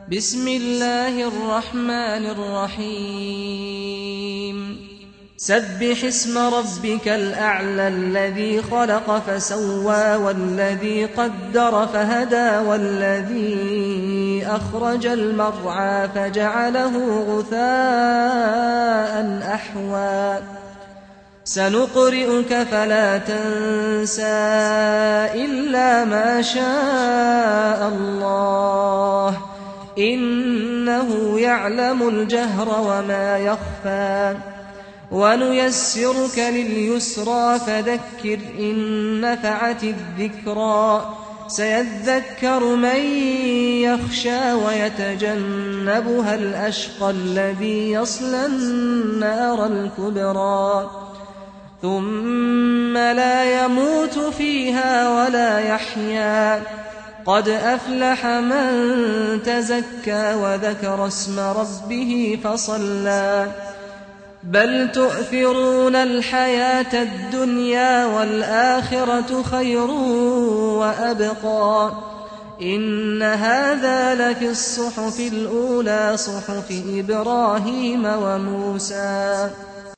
بسم الله الرحمن الرحيم سبح اسم ربك الأعلى الذي خلق فسوى والذي قدر فهدى والذي أخرج المرعى فجعله غثاء أحوى سنقرئك فلا تنسى إلا ما شاء الله إنه يعلم الجهر وما يخفى ونيسرك لليسرى فذكر إن نفعت الذكرى سيذكر من يخشى ويتجنبها الأشقى الذي يصلى النار الكبرى ثم لا يموت فيها ولا يحيا قد أفلح من تزكى وذكر اسم ربه فصلى بل تؤثرون الحياة الدنيا والآخرة خير وأبقى إن هذا لفي الصحف الأولى صحف إبراهيم وموسى